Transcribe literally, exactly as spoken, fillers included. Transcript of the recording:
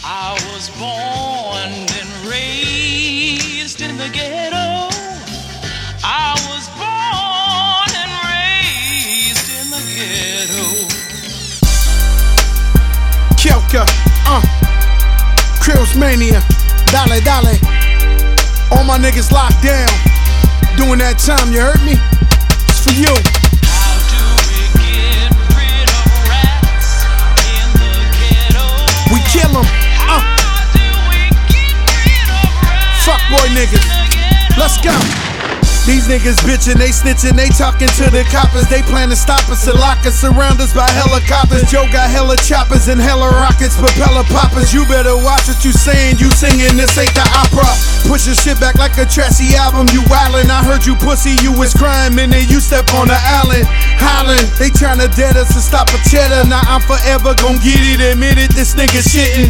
I was born and raised in the ghetto. I was born and raised in the ghetto. Kelka, uh, Krills Mania, dale, dale. All my niggas locked down, doing that time, you heard me? It's for you. How do we get rid of rats in the ghetto? We kill them, uh. How do we get rid of rats Fuck boy niggas, in the ghetto? let's go. These niggas bitchin', they snitchin', they talkin' to the coppers. They plan to stop us and lock us, surround us by helicopters. Joe got hella choppers and hella rockets, propeller poppers. You better watch what you sayin', you singin', this ain't the opera. Pushin' shit back like a trashy album, you wildin'. I heard you pussy, you was cryin', and then you step on the island. Hollin', they tryna dead us to stop a cheddar. Now I'm forever gon' get it, admit it, this nigga shittin'.